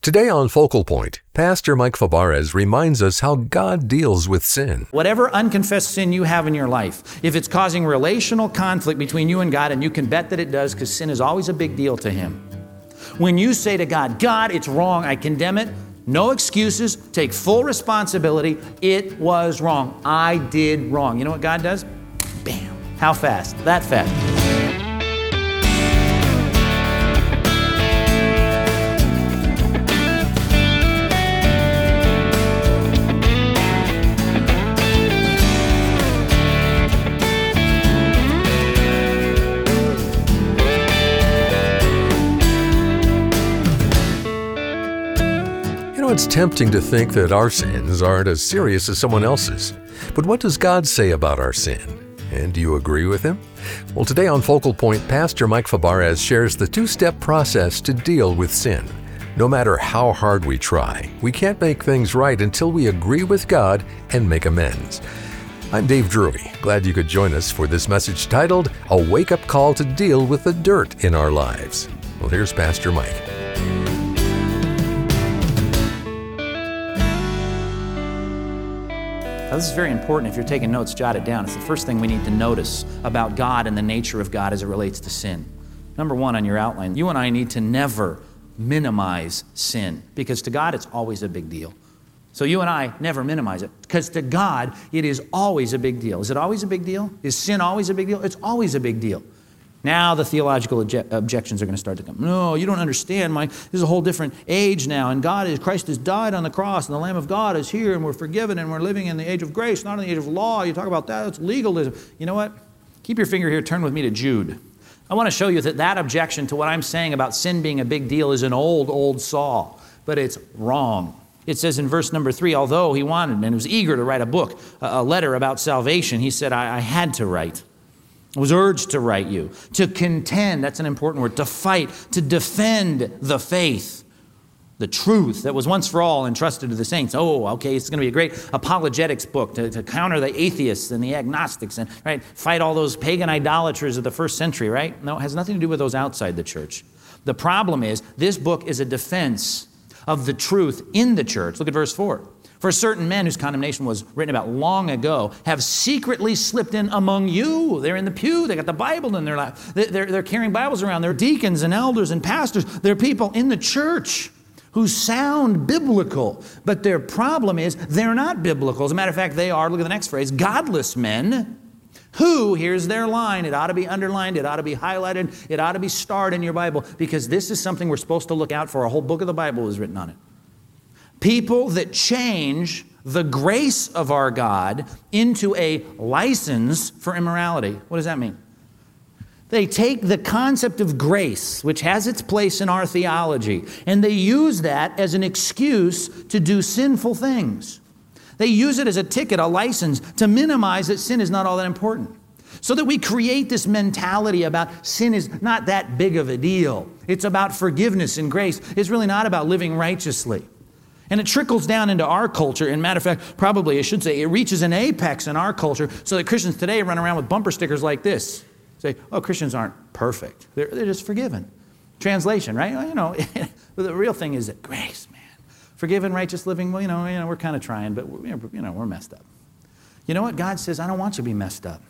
Today on Focal Point, Pastor Mike Fabarez reminds us how God deals with sin. Whatever unconfessed sin you have in your life, if it's causing relational conflict between you and God, and you can bet that it does because sin is always a big deal to Him. When you say to God, God, it's wrong, I condemn it, no excuses, take full responsibility, it was wrong, I did wrong. You know what God does? Bam. How fast? That fast. It's tempting to think that our sins aren't as serious as someone else's. But what does God say about our sin? And do you agree with Him? Well, today on Focal Point, Pastor Mike Fabarez shares the two-step process to deal with sin. No matter how hard we try, we can't make things right until we agree with God and make amends. I'm Dave Drury. Glad you could join us for this message titled, A Wake-Up Call to Deal with the Dirt in Our Lives. Well, here's Pastor Mike. Now, this is very important. If you're taking notes, jot it down. It's the first thing we need to notice about God and the nature of God as it relates to sin. Number one on your outline, you and I need to never minimize sin, because to God it's always a big deal. So you and I never minimize it, because to God it is always a big deal. Is it always a big deal? Is sin always a big deal? It's always a big deal. Now the theological objections are going to start to come. No, you don't understand, Mike. This is a whole different age now, and Christ has died on the cross, and the Lamb of God is here, and we're forgiven, and we're living in the age of grace, not in the age of law. You talk about that, it's legalism. You know what? Keep your finger here, turn with me to Jude. I want to show you that objection to what I'm saying about sin being a big deal is an old saw, but it's wrong. It says in verse number 3, although he wanted and was eager to write a book, a letter about salvation, he said, I had to write. I was urged to write you, to contend, that's an important word, to fight, to defend the faith, the truth that was once for all entrusted to the saints. Oh, okay, it's going to be a great apologetics book to counter the atheists and the agnostics and fight all those pagan idolaters of the first century, right? No, it has nothing to do with those outside the church. The problem is this book is a defense of the truth in the church. Look at verse 4. For certain men whose condemnation was written about long ago have secretly slipped in among you. They're in the pew. They got the Bible in their lap. They're carrying Bibles around. They're deacons and elders and pastors. They're people in the church who sound biblical. But their problem is they're not biblical. As a matter of fact, they are, look at the next phrase, godless men who, here's their line, it ought to be underlined, it ought to be highlighted, it ought to be starred in your Bible, because this is something we're supposed to look out for. A whole book of the Bible is written on it. People that change the grace of our God into a license for immorality. What does that mean? They take the concept of grace, which has its place in our theology, and they use that as an excuse to do sinful things. They use it as a ticket, a license, to minimize that sin is not all that important. So that we create this mentality about sin is not that big of a deal. It's about forgiveness and grace. It's really not about living righteously. And it trickles down into our culture. And matter of fact, probably I should say, it reaches an apex in our culture so that Christians today run around with bumper stickers like this. Say, oh, Christians aren't perfect. They're just forgiven. Translation, right? Well, you know, the real thing is that grace, man. Forgiven, righteous living, well, you know, we're kind of trying, but, we're messed up. You know what? God says, I don't want you to be messed up.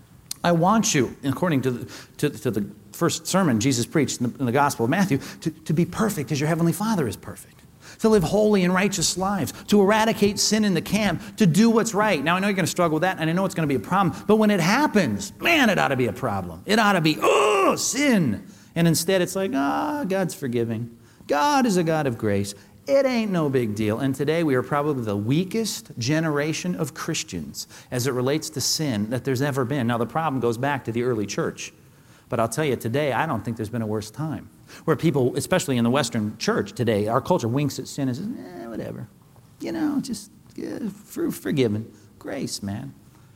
I want you, according to the first sermon Jesus preached in the Gospel of Matthew, to be perfect as your Heavenly Father is perfect. To live holy and righteous lives, to eradicate sin in the camp, to do what's right. Now, I know you're going to struggle with that, and I know it's going to be a problem, but when it happens, man, it ought to be a problem. It ought to be, sin. And instead, it's like, God's forgiving. God is a God of grace. It ain't no big deal. And today, we are probably the weakest generation of Christians as it relates to sin that there's ever been. Now, the problem goes back to the early church. But I'll tell you, today, I don't think there's been a worse time. Where people, especially in the Western church today, our culture winks at sin and says, whatever. Just forgiven. Grace, man.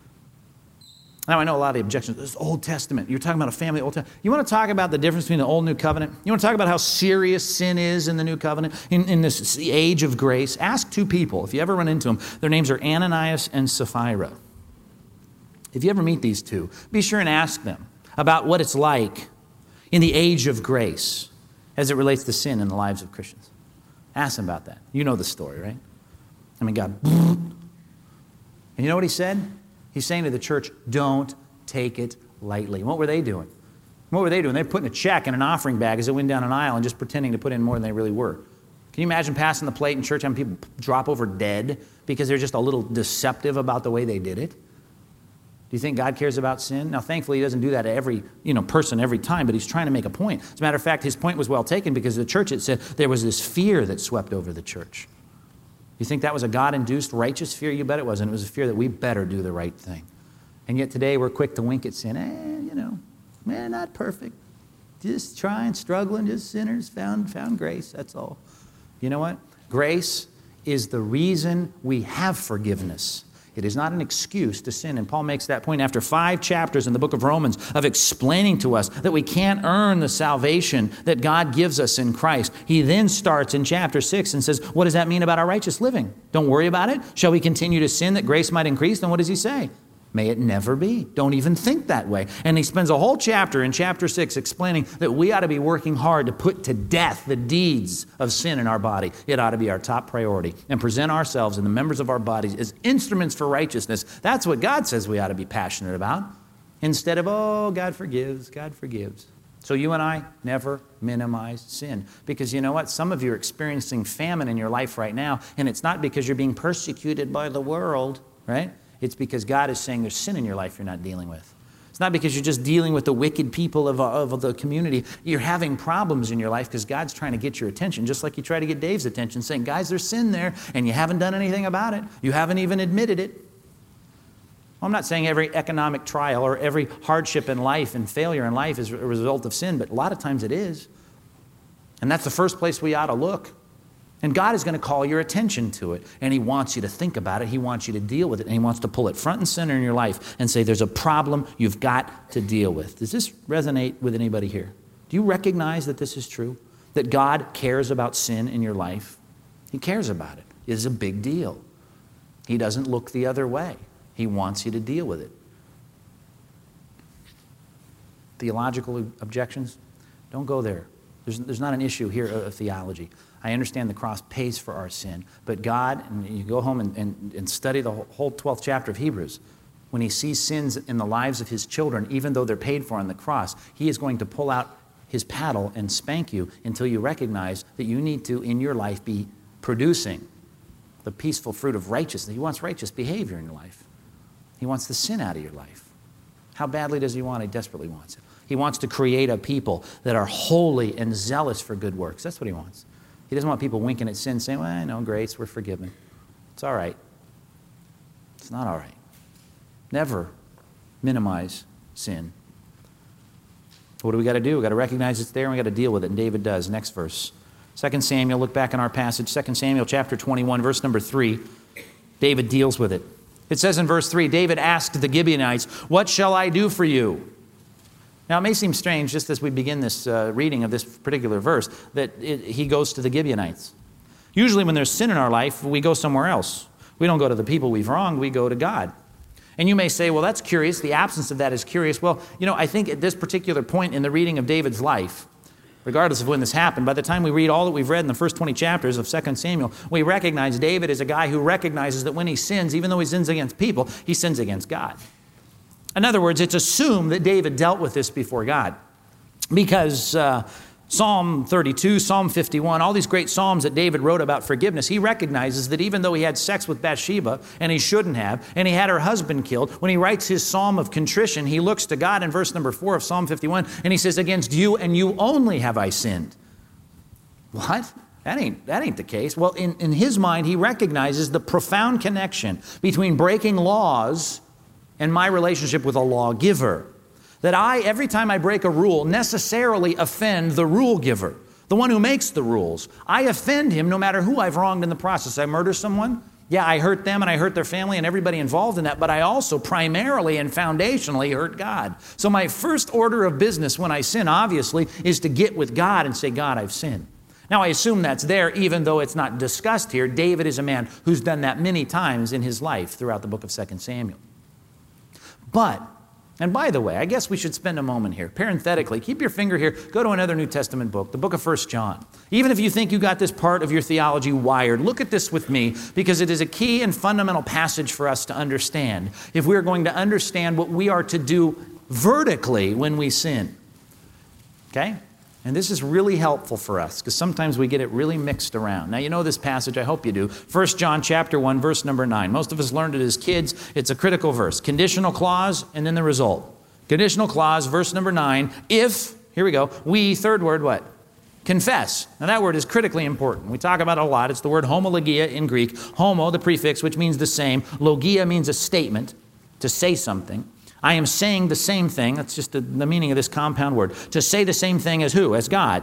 Now, I know a lot of the objections. This Old Testament. You're talking about a family Old Testament. You want to talk about the difference between the Old and New Covenant? You want to talk about how serious sin is in the New Covenant, in this age of grace? Ask two people. If you ever run into them, their names are Ananias and Sapphira. If you ever meet these two, be sure and ask them about what it's like in the age of grace as it relates to sin in the lives of Christians. Ask him about that. You know the story, right? I mean, God. And you know what he said? He's saying to the church, don't take it lightly. And what were they doing? What were they doing? They were putting a check in an offering bag as it went down an aisle and just pretending to put in more than they really were. Can you imagine passing the plate in church, having people drop over dead because they're just a little deceptive about the way they did it? Do you think God cares about sin? Now, thankfully, he doesn't do that to every person every time, but he's trying to make a point. As a matter of fact, his point was well taken because the church, it said, there was this fear that swept over the church. You think that was a God-induced righteous fear? You bet it wasn't. It was a fear that we better do the right thing. And yet today we're quick to wink at sin. Man, not perfect. Just trying, struggling, just sinners, found grace, that's all. You know what? Grace is the reason we have forgiveness. It is not an excuse to sin. And Paul makes that point after 5 chapters in the book of Romans of explaining to us that we can't earn the salvation that God gives us in Christ. He then starts in chapter 6 and says, what does that mean about our righteous living? Don't worry about it. Shall we continue to sin that grace might increase? Then what does he say? May it never be. Don't even think that way. And he spends a whole chapter in chapter 6 explaining that we ought to be working hard to put to death the deeds of sin in our body. It ought to be our top priority. And present ourselves and the members of our bodies as instruments for righteousness. That's what God says we ought to be passionate about. Instead of, oh, God forgives, God forgives. So you and I never minimize sin. Because you know what? Some of you are experiencing famine in your life right now. And it's not because you're being persecuted by the world, right? It's because God is saying there's sin in your life you're not dealing with. It's not because you're just dealing with the wicked people of the community. You're having problems in your life because God's trying to get your attention, just like he tried to get Dave's attention, saying, guys, there's sin there, and you haven't done anything about it. You haven't even admitted it. Well, I'm not saying every economic trial or every hardship in life and failure in life is a result of sin, but a lot of times it is. And that's the first place we ought to look. And God is going to call your attention to it. And he wants you to think about it. He wants you to deal with it. And he wants to pull it front and center in your life and say, there's a problem you've got to deal with. Does this resonate with anybody here? Do you recognize that this is true? That God cares about sin in your life? He cares about it. It is a big deal. He doesn't look the other way. He wants you to deal with it. Theological objections? Don't go there. There's not an issue here of theology. I understand the cross pays for our sin, but God, and you go home and study the whole 12th chapter of Hebrews, when he sees sins in the lives of his children, even though they're paid for on the cross, he is going to pull out his paddle and spank you until you recognize that you need to, in your life, be producing the peaceful fruit of righteousness. He wants righteous behavior in your life. He wants the sin out of your life. How badly does he want it? He desperately wants it. He wants to create a people that are holy and zealous for good works. That's what he wants. He doesn't want people winking at sin, saying, well, I know, grace, we're forgiven. It's all right. It's not all right. Never minimize sin. What do we got to do? We've got to recognize it's there, and we've got to deal with it, and David does. Next verse. 2 Samuel, look back in our passage, 2 Samuel chapter 21, verse number 3. David deals with it. It says in verse 3, David asked the Gibeonites, what shall I do for you? Now, it may seem strange, just as we begin this reading of this particular verse, that he goes to the Gibeonites. Usually when there's sin in our life, we go somewhere else. We don't go to the people we've wronged, we go to God. And you may say, well, that's curious. The absence of that is curious. Well, I think at this particular point in the reading of David's life, regardless of when this happened, by the time we read all that we've read in the first 20 chapters of 2 Samuel, we recognize David is a guy who recognizes that when he sins, even though he sins against people, he sins against God. In other words, it's assumed that David dealt with this before God. Because Psalm 32, Psalm 51, all these great psalms that David wrote about forgiveness, he recognizes that even though he had sex with Bathsheba, and he shouldn't have, and he had her husband killed, when he writes his psalm of contrition, he looks to God in verse number 4 of Psalm 51, and he says, against you and you only have I sinned. What? That ain't the case. Well, in his mind, he recognizes the profound connection between breaking laws and my relationship with a lawgiver. That every time I break a rule, necessarily offend the rule giver, the one who makes the rules. I offend him no matter who I've wronged in the process. I murder someone, yeah, I hurt them and I hurt their family and everybody involved in that, but I also primarily and foundationally hurt God. So my first order of business when I sin, obviously, is to get with God and say, God, I've sinned. Now, I assume that's there, even though it's not discussed here. David is a man who's done that many times in his life throughout the book of 2 Samuel. But And by the way, I guess we should spend a moment here. Parenthetically, keep your finger here. Go to another New Testament book, the book of 1 John. Even if you think you got this part of your theology wired, look at this with me, because it is a key and fundamental passage for us to understand if we are going to understand what we are to do vertically when we sin. Okay? And this is really helpful for us, because sometimes we get it really mixed around. Now, you know this passage, I hope you do. 1 John chapter 1, verse number 9. Most of us learned it as kids. It's a critical verse. Conditional clause, and then the result. Conditional clause, verse number 9. If, here we go, we, third word, what? Confess. Now, that word is critically important. We talk about it a lot. It's the word homologia in Greek. Homo, the prefix, which means the same. Logia means a statement, to say something. I am saying the same thing. That's just the meaning of this compound word. To say the same thing as who? As God.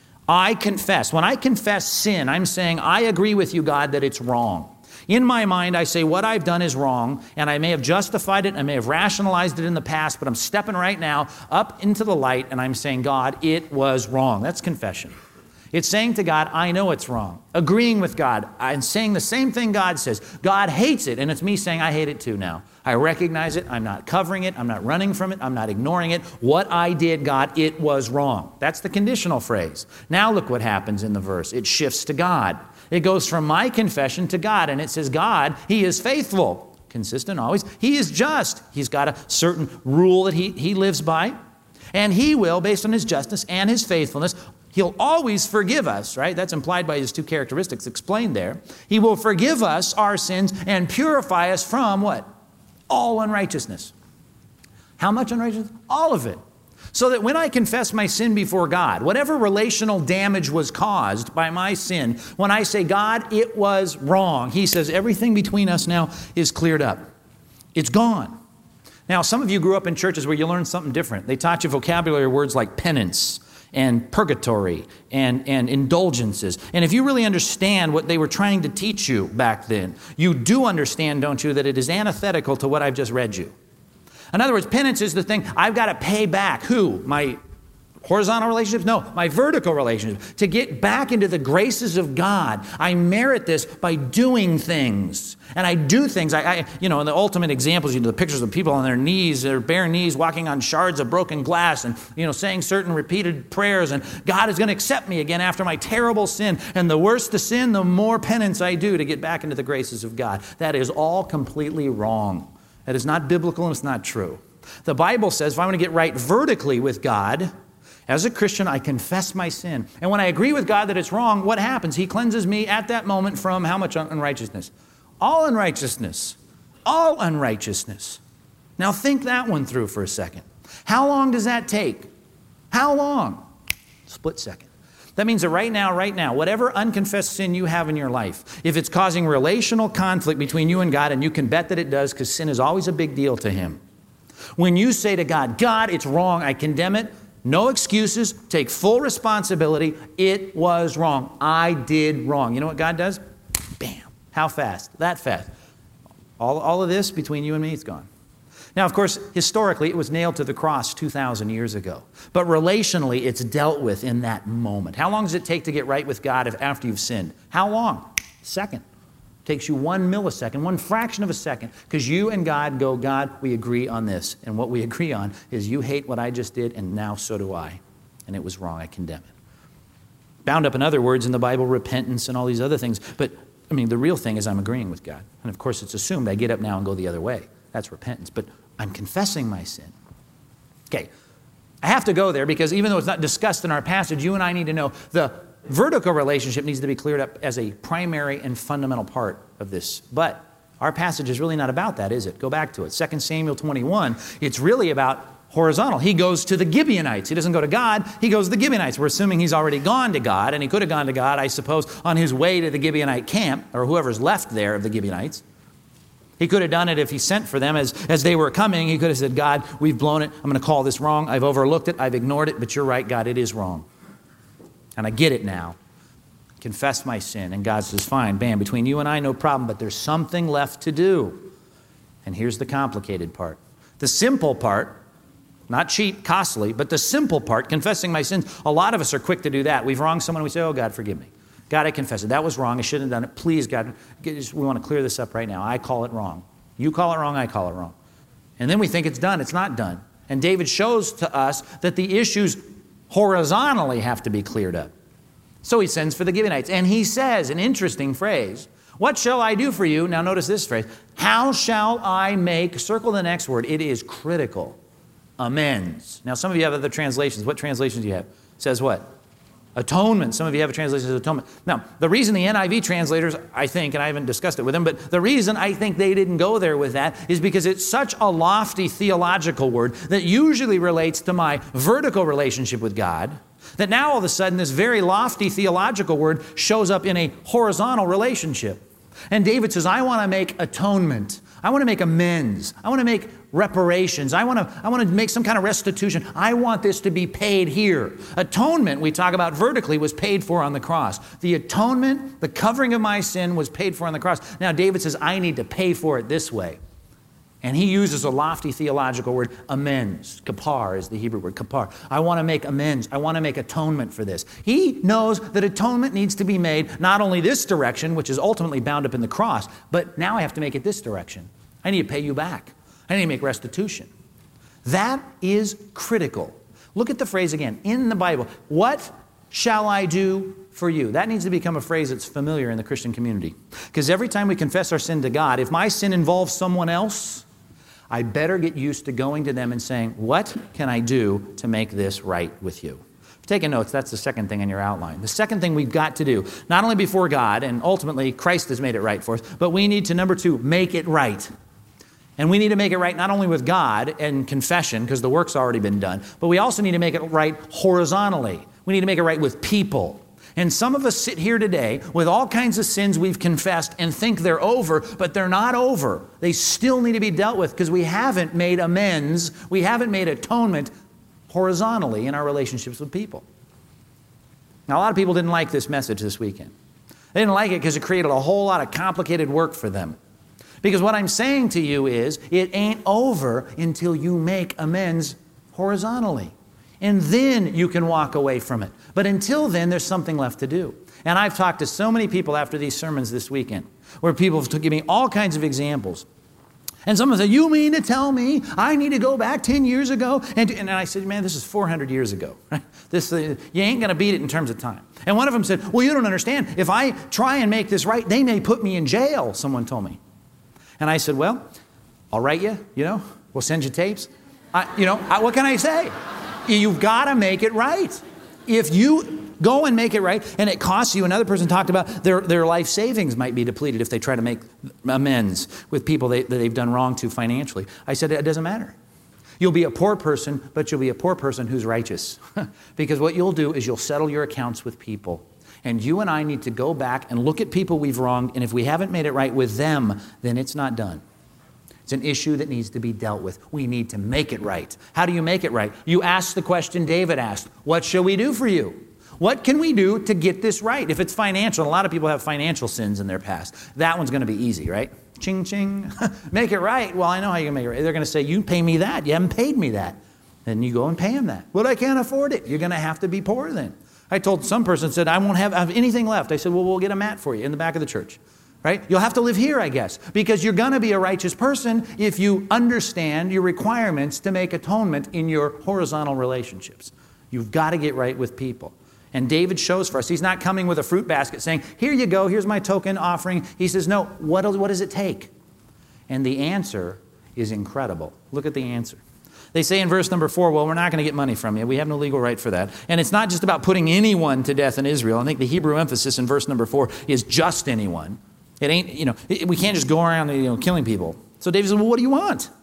I confess. When I confess sin, I'm saying, I agree with you, God, that it's wrong. In my mind, I say what I've done is wrong, and I may have justified it, I may have rationalized it in the past, but I'm stepping right now up into the light, and I'm saying, God, it was wrong. That's confession. It's saying to God, I know it's wrong. Agreeing with God and saying the same thing God says. God hates it, and it's me saying I hate it too now. I recognize it. I'm not covering it. I'm not running from it. I'm not ignoring it. What I did, God, it was wrong. That's the conditional phrase. Now look what happens in the verse. It shifts to God. It goes from my confession to God, and it says, God, He is faithful. Consistent always. He is just. He's got a certain rule that he lives by, and He will, based on His justice and His faithfulness, He'll always forgive us, right? That's implied by His two characteristics explained there. He will forgive us our sins and purify us from what? All unrighteousness. How much unrighteousness? All of it. So that when I confess my sin before God, whatever relational damage was caused by my sin, when I say, God, it was wrong, He says everything between us now is cleared up. It's gone. Now, some of you grew up in churches where you learned something different. They taught you vocabulary words like penance and purgatory and indulgences. And if you really understand what they were trying to teach you back then, you do understand, don't you, that it is antithetical to what I've just read you. In other words, penance is the thing I've got to pay back. Who? My horizontal relationships? No, my vertical relationships. To get back into the graces of God, I merit this by doing things. And I do things. And the ultimate examples, the pictures of people on their knees, their bare knees, walking on shards of broken glass and, saying certain repeated prayers. And God is going to accept me again after my terrible sin. And the worse the sin, the more penance I do to get back into the graces of God. That is all completely wrong. That is not biblical and it's not true. The Bible says if I want to get right vertically with God, as a Christian, I confess my sin. And when I agree with God that it's wrong, what happens? He cleanses me at that moment from how much unrighteousness? All unrighteousness. All unrighteousness. Now think that one through for a second. How long does that take? How long? Split second. That means that right now, whatever unconfessed sin you have in your life, if it's causing relational conflict between you and God, and you can bet that it does because sin is always a big deal to Him. When you say to God, God, it's wrong, I condemn it, no excuses, take full responsibility, it was wrong, I did wrong. You know what God does? Bam. How fast? That fast. All of this between you and me, it's gone. Now, of course, historically, it was nailed to the cross 2,000 years ago. But relationally, it's dealt with in that moment. How long does it take to get right with God after you've sinned? How long? A second. It takes you 1 millisecond, 1 fraction of a second, because you and God go, God, we agree on this. And what we agree on is you hate what I just did, and now so do I. And it was wrong. I condemn it. Bound up in other words in the Bible, repentance and all these other things. But, the real thing is I'm agreeing with God. And, of course, it's assumed I get up now and go the other way. That's repentance. But I'm confessing my sin. Okay, I have to go there because even though it's not discussed in our passage, you and I need to know the vertical relationship needs to be cleared up as a primary and fundamental part of this. But our passage is really not about that, is it? Go back to it. 2 Samuel 21, it's really about horizontal. He goes to the Gibeonites. He doesn't go to God. He goes to the Gibeonites. We're assuming he's already gone to God, and he could have gone to God, I suppose, on his way to the Gibeonite camp, or whoever's left there of the Gibeonites. He could have done it if he sent for them as they were coming. He could have said, God, we've blown it. I'm going to call this wrong. I've overlooked it. I've ignored it. But you're right, God, it is wrong. And I get it now. Confess my sin. And God says, fine, bam, between you and I, no problem. But there's something left to do. And here's the complicated part. The simple part, not cheap, costly, but the simple part, confessing my sins. A lot of us are quick to do that. We've wronged someone. We say, oh, God, forgive me. God, I confess it. That was wrong. I shouldn't have done it. Please, God, we want to clear this up right now. I call it wrong. You call it wrong. I call it wrong. And then we think it's done. It's not done. And David shows to us that the issues horizontally have to be cleared up. So he sends for the Gibeonites. And he says an interesting phrase. What shall I do for you? Now notice this phrase. How shall I make, circle the next word. It is critical. Amends. Now some of you have other translations. What translations do you have? It says what? Atonement. Some of you have a translation as atonement. Now, the reason the NIV translators, I think, and I haven't discussed it with them, but the reason I think they didn't go there with that is because it's such a lofty theological word that usually relates to my vertical relationship with God, that now all of a sudden this very lofty theological word shows up in a horizontal relationship. And David says, I want to make atonement. I want to make amends. I want to make reparations. I want to make some kind of restitution. I want this to be paid here. Atonement, we talk about vertically, was paid for on the cross. The atonement, the covering of my sin was paid for on the cross. Now David says, I need to pay for it this way. And he uses a lofty theological word, amends. Kapar is the Hebrew word, kapar. I want to make amends. I want to make atonement for this. He knows that atonement needs to be made not only this direction, which is ultimately bound up in the cross, but now I have to make it this direction. I need to pay you back. I need to make restitution. That is critical. Look at the phrase again in the Bible. What shall I do for you? That needs to become a phrase that's familiar in the Christian community. Because every time we confess our sin to God, if my sin involves someone else, I better get used to going to them and saying, what can I do to make this right with you? If you're taking notes, that's the second thing in your outline. The second thing we've got to do, not only before God, and ultimately Christ has made it right for us, but we need to, number two, make it right. And we need to make it right not only with God and confession, because the work's already been done, but we also need to make it right horizontally. We need to make it right with people. And some of us sit here today with all kinds of sins we've confessed and think they're over, but they're not over. They still need to be dealt with because we haven't made amends, we haven't made atonement horizontally in our relationships with people. Now, a lot of people didn't like this message this weekend. They didn't like it because it created a whole lot of complicated work for them. Because what I'm saying to you is, it ain't over until you make amends horizontally. And then you can walk away from it. But until then, there's something left to do. And I've talked to so many people after these sermons this weekend, where people have given me all kinds of examples. And someone said, you mean to tell me I need to go back 10 years ago? And I said, man, this is 400 years ago. Right? You ain't going to beat it in terms of time. And one of them said, well, you don't understand. If I try and make this right, they may put me in jail, someone told me. And I said, well, I'll write you, we'll send you tapes. What can I say? You've got to make it right. If you go and make it right, and it costs you, another person talked about their life savings might be depleted if they try to make amends with people that they've done wrong to financially. I said, it doesn't matter. You'll be a poor person, but you'll be a poor person who's righteous. Because what you'll do is you'll settle your accounts with people. And you and I need to go back and look at people we've wronged, and if we haven't made it right with them, then it's not done. It's an issue that needs to be dealt with. We need to make it right. How do you make it right? You ask the question David asked, what shall we do for you? What can we do to get this right? If it's financial, and a lot of people have financial sins in their past, that one's going to be easy, right? Ching, ching. Make it right. Well, I know how you can make it right. They're going to say, you pay me that. You haven't paid me that. Then you go and pay them that. But I can't afford it. You're going to have to be poor then. I told some person, said, I won't have anything left. I said, well, we'll get a mat for you in the back of the church. Right? You'll have to live here, I guess, because you're going to be a righteous person if you understand your requirements to make atonement in your horizontal relationships. You've got to get right with people. And David shows for us, he's not coming with a fruit basket saying, here you go, here's my token offering. He says, no, what does it take? And the answer is incredible. Look at the answer. They say in verse number 4, well, we're not going to get money from you. We have no legal right for that. And it's not just about putting anyone to death in Israel. I think the Hebrew emphasis in verse number 4 is just anyone. It ain't, we can't just go around, killing people. So David said, well, what do you want?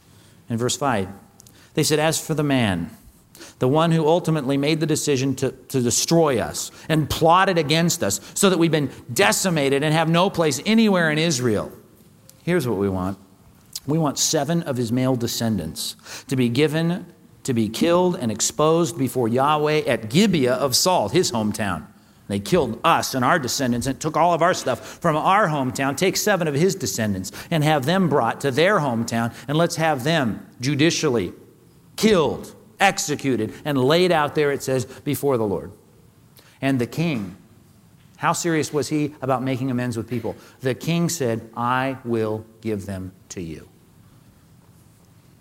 In verse 5, they said, as for the man, the one who ultimately made the decision to destroy us and plotted against us so that we've been decimated and have no place anywhere in Israel. Here's what we want. We want 7 of his male descendants to be given to be killed and exposed before Yahweh at Gibeah of Saul, his hometown. They killed us and our descendants and took all of our stuff from our hometown. Take 7 of his descendants and have them brought to their hometown, and let's have them judicially killed, executed, and laid out there, it says, before the Lord. And the king, how serious was he about making amends with people? The king said, I will give them to you.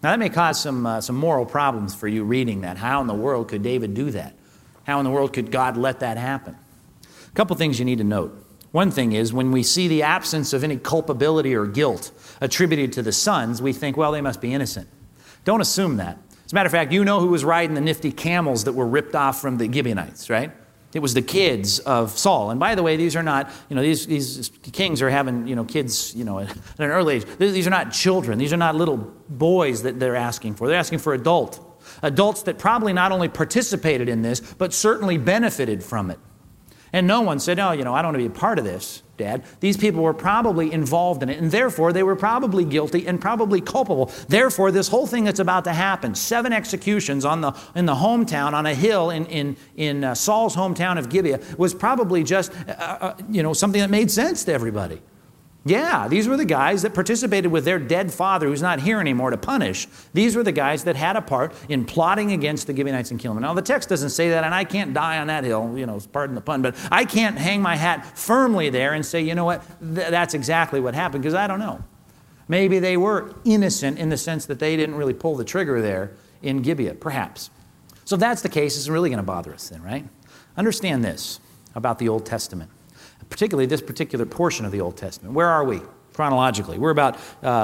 Now, that may cause some moral problems for you reading that. How in the world could David do that? How in the world could God let that happen? A couple things you need to note. One thing is, when we see the absence of any culpability or guilt attributed to the sons, we think, well, they must be innocent. Don't assume that. As a matter of fact, you know who was riding the nifty camels that were ripped off from the Gibeonites, right? It was the kids of Saul. And by the way, these are not, these kings are having, kids, at an early age. These are not children. These are not little boys that they're asking for. They're asking for adults that probably not only participated in this, but certainly benefited from it. And no one said, I don't want to be a part of this, Dad. These people were probably involved in it, and therefore they were probably guilty and probably culpable. Therefore, this whole thing that's about to happen, 7 executions in the hometown, on a hill in Saul's hometown of Gibeah, was probably just, something that made sense to everybody. Yeah, these were the guys that participated with their dead father, who's not here anymore, to punish. These were the guys that had a part in plotting against the Gibeonites and killing them. Now, the text doesn't say that, and I can't die on that hill, pardon the pun, but I can't hang my hat firmly there and say, you know what, that's exactly what happened, because I don't know. Maybe they were innocent in the sense that they didn't really pull the trigger there in Gibeah, perhaps. So if that's the case, it's really going to bother us then, right? Understand this about the Old Testament. Particularly this particular portion of the Old Testament. Where are we chronologically? We're about,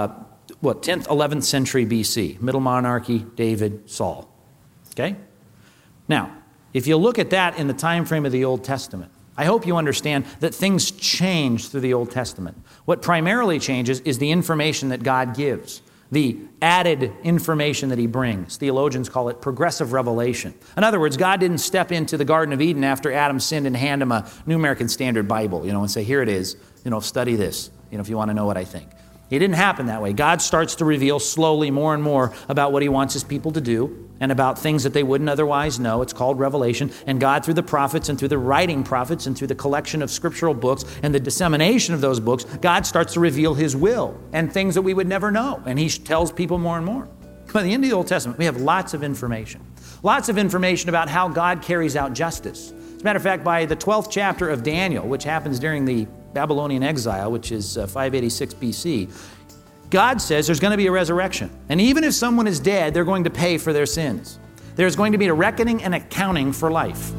10th, 11th century BC. Middle monarchy, David, Saul. Okay? Now, if you look at that in the time frame of the Old Testament, I hope you understand that things change through the Old Testament. What primarily changes is the information that God gives, the added information that he brings. Theologians call it progressive revelation. In other words, God didn't step into the Garden of Eden after Adam sinned and hand him a New American Standard Bible, and say, here it is, study this, if you want to know what I think. It didn't happen that way. God starts to reveal slowly more and more about what he wants his people to do and about things that they wouldn't otherwise know. It's called revelation. And God, through the prophets and through the writing prophets and through the collection of scriptural books and the dissemination of those books, God starts to reveal his will and things that we would never know. And he tells people more and more. By the end of the Old Testament, we have lots of information. Lots of information about how God carries out justice. As a matter of fact, by the 12th chapter of Daniel, which happens during the Babylonian exile, which is 586 BC, God says there's going to be a resurrection. And even if someone is dead, they're going to pay for their sins. There's going to be a reckoning and accounting for life.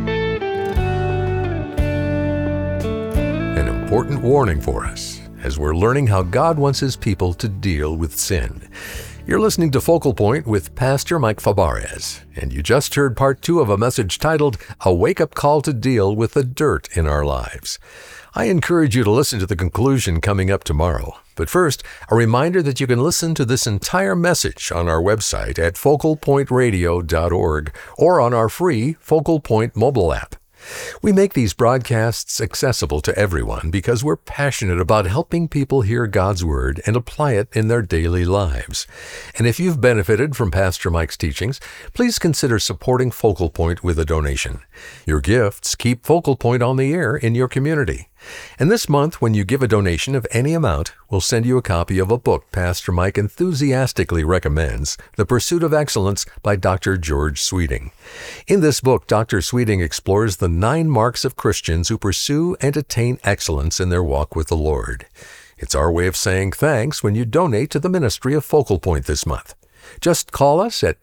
An important warning for us as we're learning how God wants his people to deal with sin. You're listening to Focal Point with Pastor Mike Fabarez, and you just heard part 2 of a message titled, A Wake-Up Call to Deal with the Dirt in Our Lives. I encourage you to listen to the conclusion coming up tomorrow. But first, a reminder that you can listen to this entire message on our website at focalpointradio.org or on our free Focal Point mobile app. We make these broadcasts accessible to everyone because we're passionate about helping people hear God's Word and apply it in their daily lives. And if you've benefited from Pastor Mike's teachings, please consider supporting Focal Point with a donation. Your gifts keep Focal Point on the air in your community. And this month, when you give a donation of any amount, we'll send you a copy of a book Pastor Mike enthusiastically recommends, The Pursuit of Excellence by Dr. George Sweeting. In this book, Dr. Sweeting explores the 9 marks of Christians who pursue and attain excellence in their walk with the Lord. It's our way of saying thanks when you donate to the ministry of Focal Point this month. Just call us at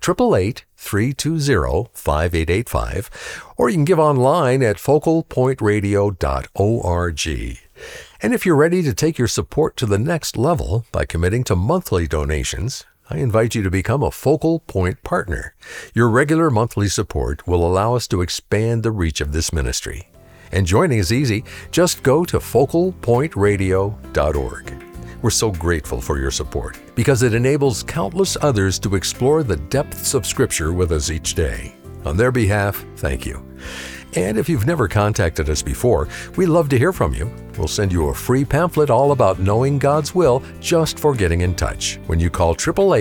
888-320-5885, or you can give online at focalpointradio.org. And if you're ready to take your support to the next level by committing to monthly donations, I invite you to become a Focal Point partner. Your regular monthly support will allow us to expand the reach of this ministry. And joining is easy. Just go to focalpointradio.org. We're so grateful for your support because it enables countless others to explore the depths of Scripture with us each day. On their behalf, thank you. And if you've never contacted us before, we'd love to hear from you. We'll send you a free pamphlet all about knowing God's will just for getting in touch when you call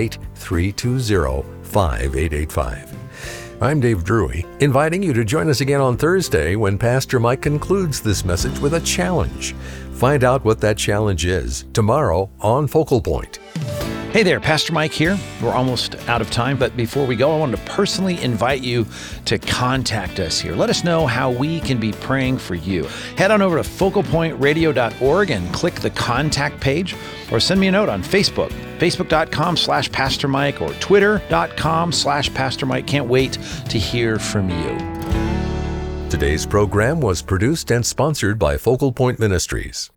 888-320-5885. I'm Dave Drury, inviting you to join us again on Thursday when Pastor Mike concludes this message with a challenge. Find out what that challenge is tomorrow on Focal Point. Hey there, Pastor Mike here. We're almost out of time, but before we go, I wanted to personally invite you to contact us here. Let us know how we can be praying for you. Head on over to focalpointradio.org and click the contact page, or send me a note on Facebook, facebook.com/Pastor Mike or twitter.com/Pastor Mike. Can't wait to hear from you. Today's program was produced and sponsored by Focal Point Ministries.